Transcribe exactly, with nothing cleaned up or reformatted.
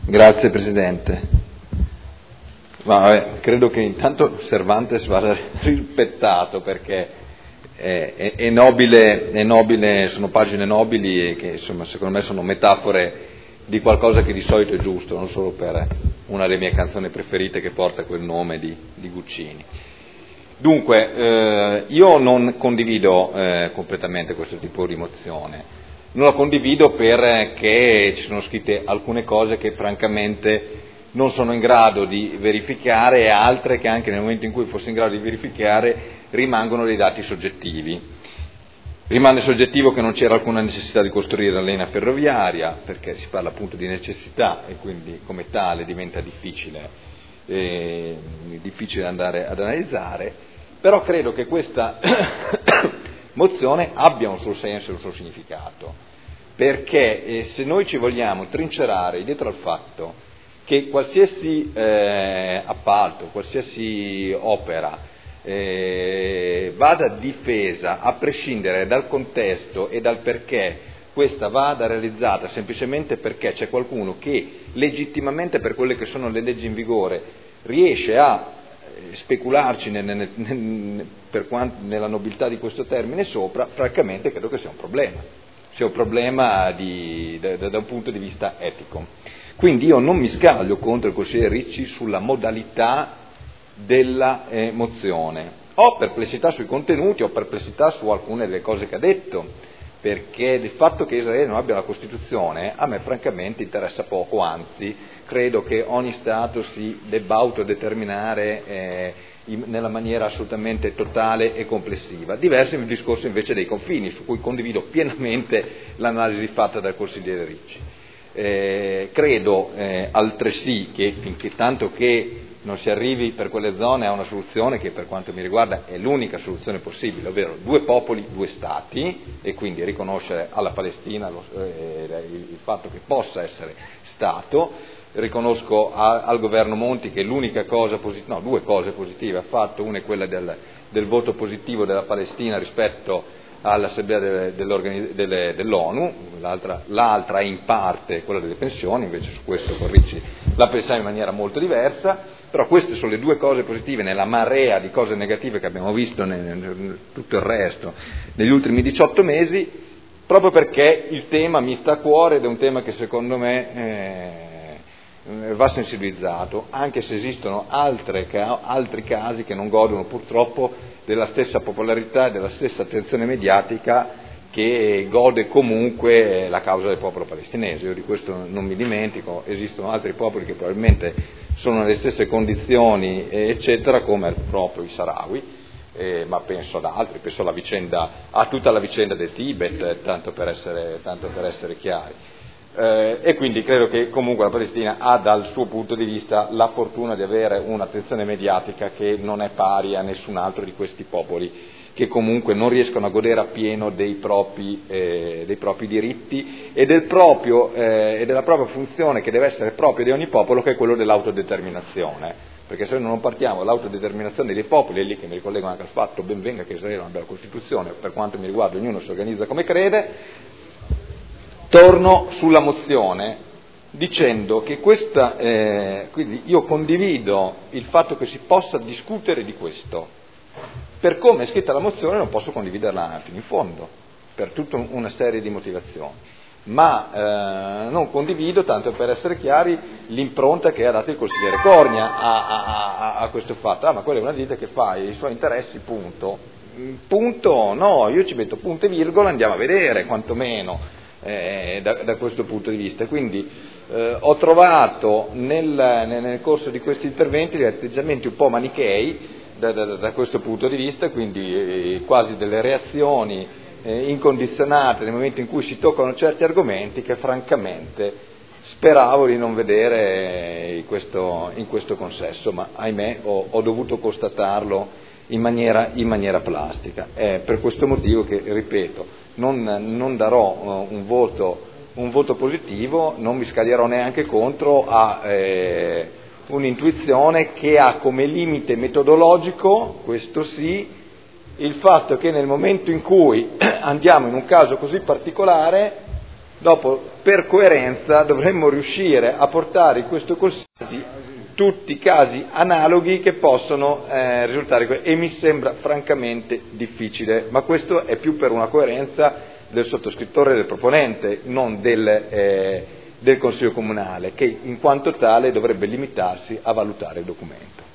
Grazie Presidente. Ma, vabbè, credo che intanto Cervantes vada rispettato, perché è, è, è, nobile, è nobile, sono pagine nobili e che insomma secondo me sono metafore di qualcosa che di solito è giusto, non solo per una delle mie canzoni preferite che porta quel nome di, di Guccini. Dunque, eh, io non condivido eh, completamente questo tipo di mozione. Non la condivido perché ci sono scritte alcune cose che francamente non sono in grado di verificare e altre che anche nel momento in cui fossi in grado di verificare rimangono dei dati soggettivi. Rimane soggettivo che non c'era alcuna necessità di costruire la linea ferroviaria, perché si parla appunto di necessità e quindi come tale diventa difficile, eh, difficile andare ad analizzare, però credo che questa mozione abbia un suo senso e un suo significato, perché eh, se noi ci vogliamo trincerare dietro al fatto che qualsiasi eh, appalto, qualsiasi opera eh, vada difesa a prescindere dal contesto e dal perché questa vada realizzata semplicemente perché c'è qualcuno che legittimamente, per quelle che sono le leggi in vigore, riesce a specularci nel, nel, nel, per quanto, nella nobiltà di questo termine sopra, francamente credo che sia un problema, sia un problema di, da, da un punto di vista etico. Quindi io non mi scaglio contro il consigliere Ricci sulla modalità della eh, mozione. Ho perplessità sui contenuti, ho perplessità su alcune delle cose che ha detto, perché il fatto che Israele non abbia la Costituzione a me francamente interessa poco, anzi credo che ogni Stato si debba autodeterminare eh, in, nella maniera assolutamente totale e complessiva. Diverso è il discorso invece dei confini, su cui condivido pienamente l'analisi fatta dal consigliere Ricci. Eh, credo eh, altresì che finché tanto che non si arrivi per quelle zone a una soluzione che per quanto mi riguarda è l'unica soluzione possibile, ovvero due popoli, due stati, e quindi riconoscere alla Palestina lo, eh, il fatto che possa essere Stato. Riconosco a, al governo Monti che l'unica cosa positiva, no, due cose positive ha fatto, una è quella del, del voto positivo della Palestina rispetto all'Assemblea delle, delle, delle, dell'ONU, l'altra, l'altra è in parte quella delle pensioni, invece su questo con Ricci la pensiamo in maniera molto diversa, però queste sono le due cose positive nella marea di cose negative che abbiamo visto nel, nel tutto il resto negli ultimi diciotto mesi, proprio perché il tema mi sta a cuore ed è un tema che secondo me eh, va sensibilizzato, anche se esistono altre, altri casi che non godono purtroppo della stessa popolarità e della stessa attenzione mediatica che gode comunque la causa del popolo palestinese. Io di questo non mi dimentico, esistono altri popoli che probabilmente sono nelle stesse condizioni eccetera, come proprio i Sahrawi, eh, ma penso ad altri, penso alla vicenda, a tutta la vicenda del Tibet, tanto per essere, tanto per essere chiari. Eh, e quindi credo che comunque la Palestina ha dal suo punto di vista la fortuna di avere un'attenzione mediatica che non è pari a nessun altro di questi popoli che comunque non riescono a godere appieno dei propri, eh, dei propri diritti e, del proprio, eh, e della propria funzione che deve essere propria di ogni popolo, che è quello dell'autodeterminazione, perché se noi non partiamo dall'autodeterminazione dei popoli, è lì che mi ricollego anche al fatto ben venga che Israele non abbia la Costituzione, per quanto mi riguarda ognuno si organizza come crede. Torno sulla mozione dicendo che questa, eh, quindi io condivido il fatto che si possa discutere di questo, per come è scritta la mozione non posso condividerla fino in fondo, per tutta una serie di motivazioni, ma eh, non condivido, tanto per essere chiari, l'impronta che ha dato il consigliere Cornia a, a, a, a questo fatto. Ah, ma quella è una ditta che fa i suoi interessi, punto. Punto, no, io ci metto punto e virgola, andiamo a vedere quantomeno. Eh, da, da questo punto di vista, quindi eh, ho trovato nel, nel, nel corso di questi interventi degli atteggiamenti un po' manichei da, da, da questo punto di vista, quindi eh, quasi delle reazioni eh, incondizionate nel momento in cui si toccano certi argomenti che francamente speravo di non vedere in questo, in questo consesso, ma ahimè ho, ho dovuto constatarlo in maniera, in maniera plastica. È per questo motivo che, ripeto, non, non darò uh, un, voto, un voto positivo, non mi scaglierò neanche contro a eh, un'intuizione che ha come limite metodologico, questo sì, il fatto che nel momento in cui andiamo in un caso così particolare Dopo, per coerenza, dovremmo riuscire a portare in questo Consiglio tutti i casi analoghi che possono eh, risultare, e mi sembra francamente difficile, ma questo è più per una coerenza del sottoscrittore e del proponente, non del, eh, del Consiglio Comunale, che in quanto tale dovrebbe limitarsi a valutare il documento.